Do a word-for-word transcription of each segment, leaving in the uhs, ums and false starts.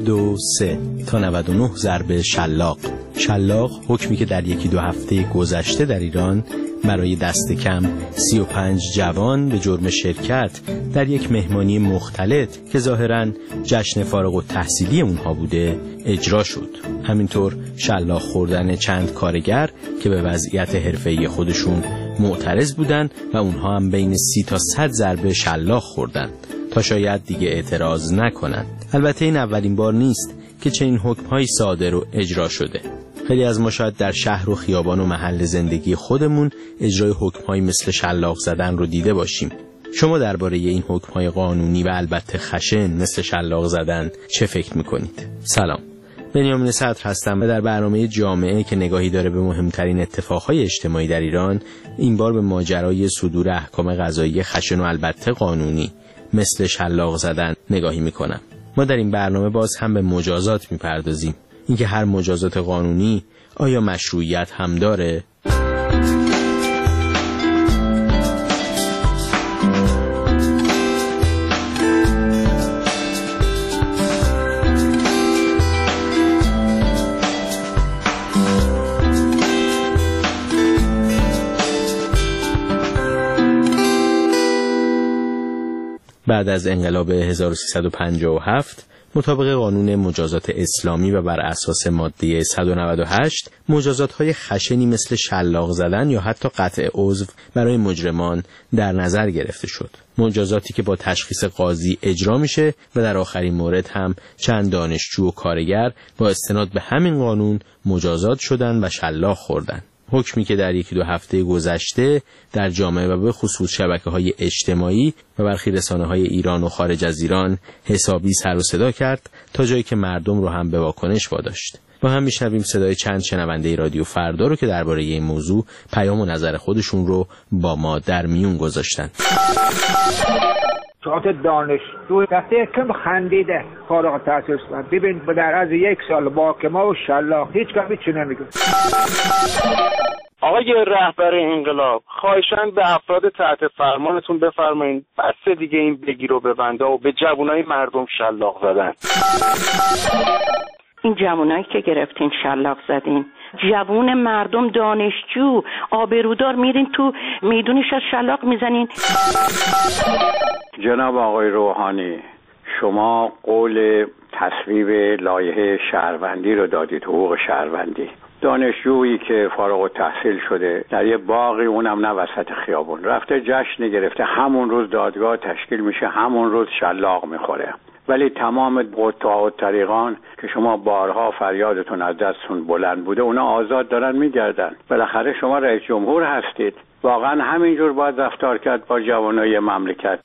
دو سه تا نود و نه ضرب شلاق. شلاق حکمی که در یکی دو هفته گذشته در ایران برای دست کم سی و پنج جوان به جرم شرکت در یک مهمانی مختلط که ظاهراً جشن فارغ التحصیلی اونها بوده اجرا شد. همینطور شلاق خوردن چند کارگر که به وضعیت حرفه‌ای خودشون معترض بودن و اونها هم بین سی تا صد ضربه شلاق خوردن تا شاید دیگه اعتراض نکنن. البته این اولین بار نیست که چنین حکم‌هایی صادر و اجرا شده. خیلی از ما شاید در شهر و خیابان و محل زندگی خودمون اجرای حکم‌هایی مثل شلاق زدن رو دیده باشیم. شما درباره این حکم‌های قانونی و البته خشن مثل شلاق زدن چه فکر می‌کنید؟ سلام. بنیامین صدر هستم و در برنامه جامعه که نگاهی داره به مهمترین اتفاقهای اجتماعی در ایران، این بار به ماجرای صدور احکام قضایی خشن و البته قانونی مثل شلاق زدن نگاهی می‌کنم. ما در این برنامه باز هم به مجازات می‌پردازیم. اینکه هر مجازات قانونی آیا مشروعیت هم داره؟ بعد از انقلاب هزار و سیصد و پنجاه و هفت مطابق قانون مجازات اسلامی و بر اساس ماده صد و نود و هشت مجازات‌های خشنی مثل شلاق زدن یا حتی قطع عضو برای مجرمان در نظر گرفته شد. مجازاتی که با تشخیص قاضی اجرا میشه و در آخرین مورد هم چند دانشجو و کارگر با استناد به همین قانون مجازات شدن و شلاق خوردن. حکمی که در یکی دو هفته گذشته در جامعه و به خصوص شبکه‌های اجتماعی و برخی رسانه‌های ایران و خارج از ایران حسابی سر و صدا کرد تا جایی که مردم رو هم به واکنش واداشت. با هم میشنویم صدای چند شنونده رادیو فردا رو که درباره این موضوع پیام و نظر خودشون رو با ما در میون گذاشتن. چهات دانشجو دسته کم خندیده فارغ التحصیل شدن. ببین در از یک سال محاکمه و شلاق هیچ کمی چی نمیگه. آقای رهبر انقلاب، خواهشاً به افراد تحت فرمانتون بفرمایید بس دیگه این بگیر و ببنده و به جوانای مردم شلاق زدن. این جوانایی که گرفتین شلاق زدین، جوون مردم دانشجو آبرودار میرین تو میدونش از شلاق میزنین. جناب آقای روحانی، شما قول تصویب لایحه شهروندی رو دادید، حقوق شهروندی. دانشجویی که فارغ التحصیل شده در یه باغی، اونم نه وسط خیابون، رفته جشن گرفته، همون روز دادگاه تشکیل میشه، همون روز شلاق میخوره. ولی تمام قطاع و طریقان که شما بارها فریادتون از دستتون بلند بوده، اونا آزاد دارن میگردن. بالاخره شما رئیس جمهور هستید، واقعا همینجور باید رفتار کرد با جوانای مملکت.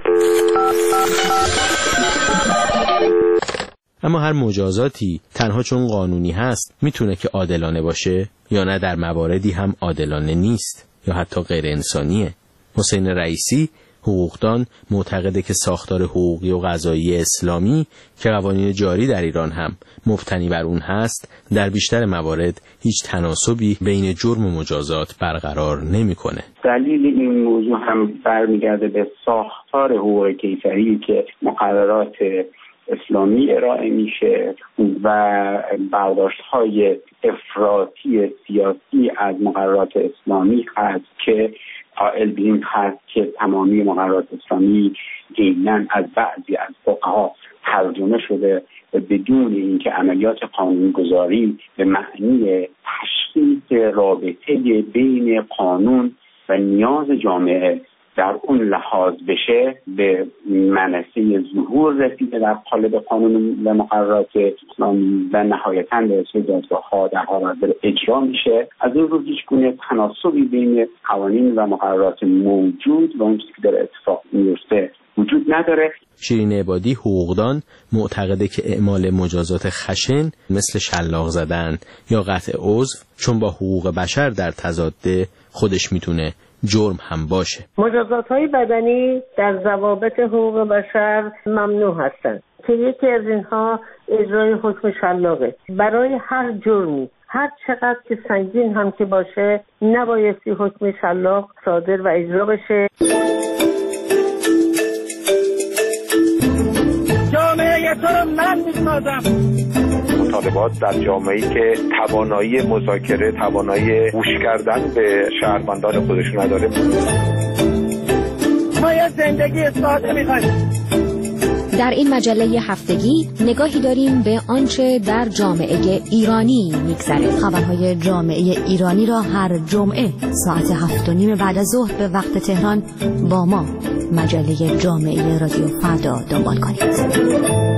اما هر مجازاتی تنها چون قانونی هست میتونه که عادلانه باشه یا نه در مواردی هم عادلانه نیست یا حتی غیر انسانیه. حسین رئیسی حقوقدان معتقده که ساختار حقوقی و قضایی اسلامی که قوانین جاری در ایران هم مبتنی بر اون هست در بیشتر موارد هیچ تناسبی بین جرم و مجازات برقرار نمیکنه. دلیل این موضوع هم برمیگرده به ساختار حقوق کیفری که مقررات اسلامی ارائه میشه و برداشت‌های افراطی سیاسی از مقررات اسلامی هست که قائل به این هست که تمامی مقررات اسلامی عیناً از بعضی از فقها ترجمه شده و بدون اینکه عملیات قانونگذاری به معنی تشخیص رابطه بین قانون و نیاز جامعه در اون لحاظ بشه به منصه ظهور رسیده در قالب قانون و مقررات اسلامی و نهایتاً به رسول دادگاه‌ها در حاضر اجرا میشه. از اون رو هیچ گونه تناسبی بین قوانین و مقررات موجود و اون چیزی که داره اتفاق میفته وجود نداره. شیرین عبادی حقوقدان معتقده که اعمال مجازات خشن مثل شلاق زدن یا قطع عضو چون با حقوق بشر در تضاده خودش میتونه جرم هم باشه. مجازات‌های بدنی در ضوابط حقوق بشر ممنوع هستند که یکی از اینها اجرای حکم شلاقه. برای هر جرمی هر چقدر که سنگین هم که باشه نبایستی حکم شلاق صادر و اجرا بشه. جامعه تو رو من میشناسم. مطالبات در جامعه‌ای که توانایی مذاکره، توانایی گوش کردن به شهروندان خودش نداره. ما یه زندگی ساده می‌خوایم. در این مجله هفتگی نگاهی داریم به آنچه در جامعه ایرانی میگذره. خبرهای جامعه ایرانی را هر جمعه ساعت هفت و نیم بعد از ظهر به وقت تهران با ما مجله جامعه رادیو فردا دنبال کنید.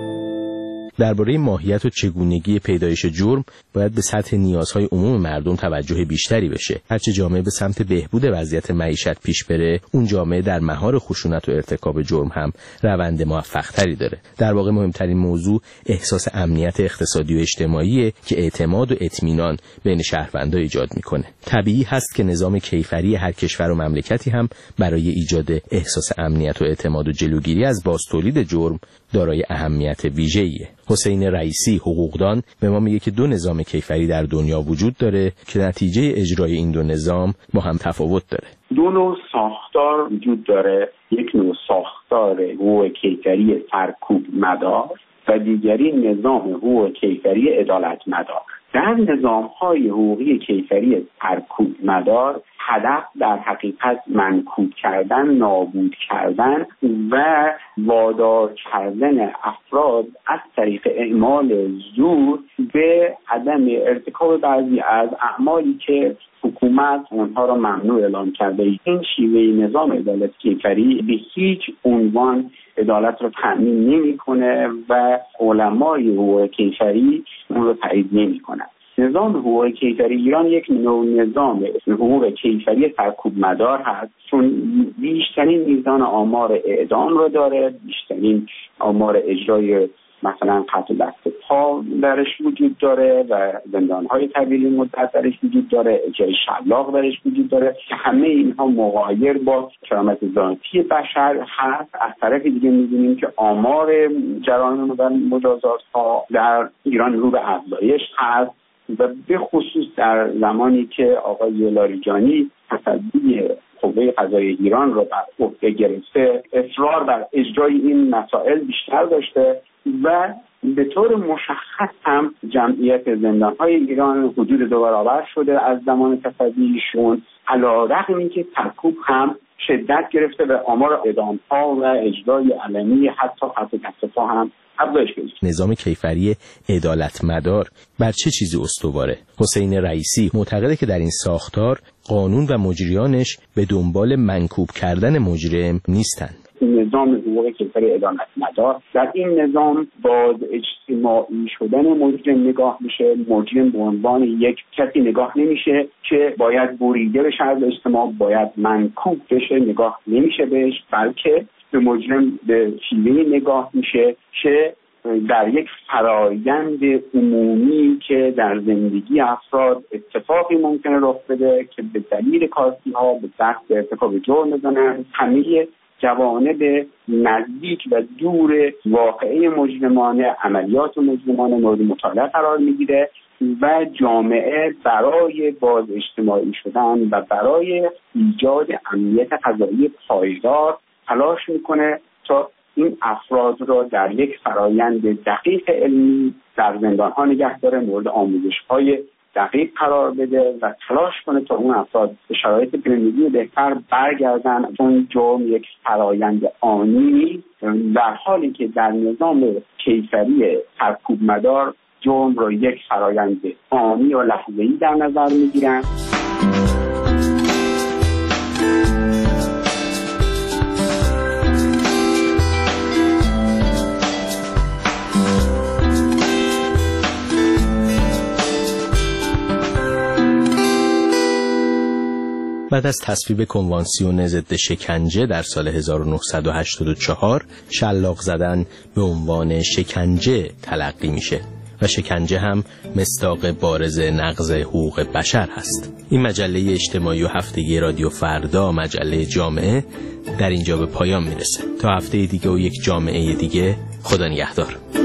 درباره ماهیت و چگونگی پیدایش جرم باید به سطح نیازهای عموم مردم توجه بیشتری بشه. هرچه جامعه به سمت بهبود وضعیت معیشت پیش بره، اون جامعه در مهار خشونت و ارتکاب جرم هم روند موفق‌تری داره. در واقع مهمترین موضوع احساس امنیت اقتصادی و اجتماعیه که اعتماد و اطمینان بین شهروندان ایجاد میکنه. طبیعی هست که نظام کیفری هر کشور و مملکتی هم برای ایجاد احساس امنیت و اعتماد و جلوگیری از بازتولید جرم دارای اهمیت ویژه‌ایه. حسین رئیسی حقوقدان به ما میگه که دو نظام کیفری در دنیا وجود داره که نتیجه اجرای این دو نظام با هم تفاوت داره. دو نوع ساختار وجود داره، یک نوع ساختار حقوق کیفری سرکوب مدار و دیگری نظام حقوق کیفری عدالت مدار. در نظام‌های حقوقی کیفری سرکوب مدار هدف در حقیقت منکوب کردن، نابود کردن و وادار کردن افراد از طریق اعمال زور به عدم ارتکاب بعضی از اعمالی که حکومت اونها را ممنوع اعلام کرده. این شیوه نظام عدالت کیفری به هیچ عنوان عدالت را تأمین نمی‌کنه و علمای حقوق کیفری اون را تایید نمی‌کنند. نظام حقوق کیفری ایران یک نوع نظام حقوق کیفری سرکوب مدار هست، چون بیشترین میزان آمار اعدام را داره، بیشترین آمار اجرای مثلا قطع دست پا درش وجود داره و زندان‌های طویل مدت درش وجود داره، اجرای شلاق درش وجود داره که همه اینها مغایر با کرامت ذاتی بشر هست. از طرف دیگه می‌بینیم که آمار جرایم و مجازات‌ها در ایران رو به افزایش هست و به خصوص در زمانی که آقای لاریجانی تصدی قوه قضاییه ایران رو بر عهده گرفته، اصرار بر اجرای این مسائل بیشتر داشته و به طور مشخص هم جمعیت زندان‌های ایران حدود دو برابر شده از زمان تصدی ایشون، علی‌رغم اینکه سرکوب هم شدت گرفته و آمار اعدام‌ها و اجرای علنی حتی قطع دست پا هم افزایش پیدا کرده. نظام کیفری عدالت مدار بر چه چیزی استواره؟ حسین رئیسی معتقده که در این ساختار قانون و مجریانش به دنبال منکوب کردن مجرم نیستند. نظام حقوق کیفری عدالت مدار در این نظام با اجتماعی شدن مجرم نگاه میشه. مجرم به عنوان یک کسی نگاه نمیشه که باید بریده بشه از اجتماع، باید منکوب بشه نگاه نمیشه بهش، بلکه به مجرم به شیوه نگاه میشه که در یک فرایند عمومی که در زندگی افراد اتفاقی ممکنه رخ بده که به دلیل کاستی ها به دست ارتکاب جرم بزنن، همه جوانب نزدیک و دور واقعه مجرمانه، عملیات مجرمانه مورد مطالعه قرار میگیره و جامعه برای باز اجتماعی شدن و برای ایجاد امنیت قضایی پایدار تلاش میکنه تا این افراد را در یک فرایند دقیق علمی در زندان‌ها نگه داره، مورد آموزش‌های دقیق قرار بده و تلاش کنه تا اون افراد به شرایط زندگی بهتر برگردن. چون جرم یک فرایند آنی، در حالی که در نظام کیفری سرکوب مدار جرم را یک فرایند آنی و لحظه‌ای در نظر میگیرن. بعد از تصویب کنوانسیون ضد شکنجه در سال هزار و نهصد و هشتاد و چهار شلاق زدن به عنوان شکنجه تلقی میشه و شکنجه هم مصداق بارز نقض حقوق بشر هست. این مجله اجتماعی و هفتگی رادیو فردا، مجله جامعه، در اینجا به پایان میرسه. تا هفته دیگه و یک جامعه دیگه، خدا نگهدار.